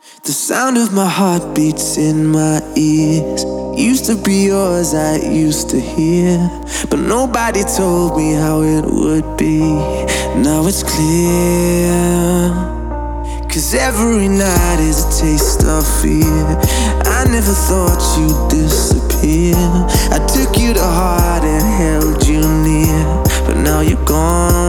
The sound of my heart beats in my ears. Used to be yours, I used to hear, but nobody told me how it would be. Now it's clear, 'cause every night is a taste of fear. I never thought you'd disappear. I took you to heart and held you near, but now you're gone.